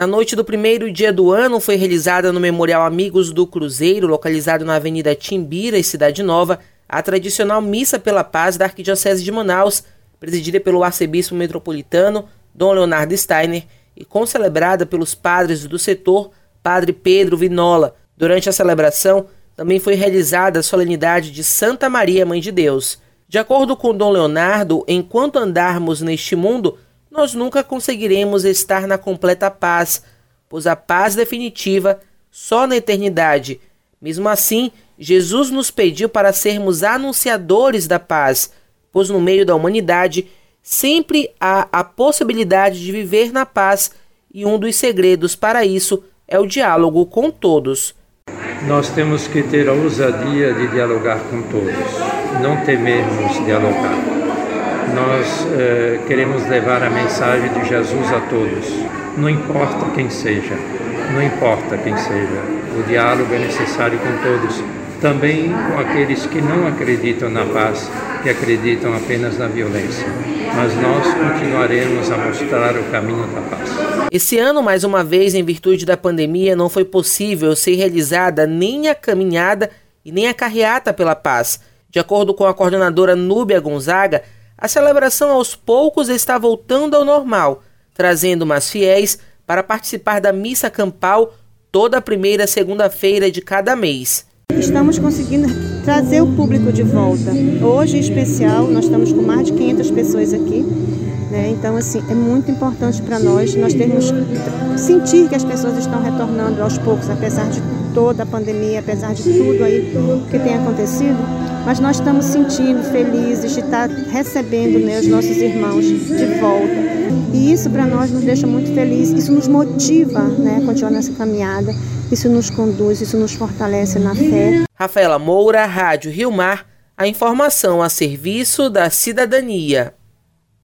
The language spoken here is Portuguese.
Na noite do primeiro dia do ano, foi realizada no Memorial Amigos do Cruzeiro, localizado na Avenida Timbira, em Cidade Nova, a tradicional Missa pela Paz da Arquidiocese de Manaus, presidida pelo arcebispo metropolitano, Dom Leonardo Steiner, e concelebrada pelos padres do setor, Padre Pedro Vinola. Durante a celebração, também foi realizada a solenidade de Santa Maria, Mãe de Deus. De acordo com Dom Leonardo, enquanto andarmos neste mundo, nós nunca conseguiremos estar na completa paz, pois a paz definitiva só na eternidade. Mesmo assim, Jesus nos pediu para sermos anunciadores da paz, pois no meio da humanidade sempre há a possibilidade de viver na paz e um dos segredos para isso é o diálogo com todos. Nós temos que ter a ousadia de dialogar com todos, não temermos dialogar. Nós queremos levar a mensagem de Jesus a todos, não importa quem seja, o diálogo é necessário com todos, também com aqueles que não acreditam na paz, que acreditam apenas na violência, mas nós continuaremos a mostrar o caminho da paz. Esse ano, mais uma vez, em virtude da pandemia, não foi possível ser realizada nem a caminhada e nem a carreata pela paz. De acordo com a coordenadora Núbia Gonzaga, a celebração aos poucos está voltando ao normal, trazendo mais fiéis para participar da missa campal toda a primeira segunda-feira de cada mês. Estamos conseguindo trazer o público de volta. Hoje, em especial, nós estamos com mais de 500 pessoas aqui. Então, assim, é muito importante para nós termos sentir que as pessoas estão retornando aos poucos, apesar de toda a pandemia, apesar de tudo aí que tem acontecido, mas nós estamos sentindo felizes de estar recebendo os nossos irmãos de volta. E isso para nós nos deixa muito felizes, isso nos motiva a continuar nessa caminhada, isso nos conduz, isso nos fortalece na fé. Rafaela Moura, Rádio Rio Mar, a informação a serviço da cidadania.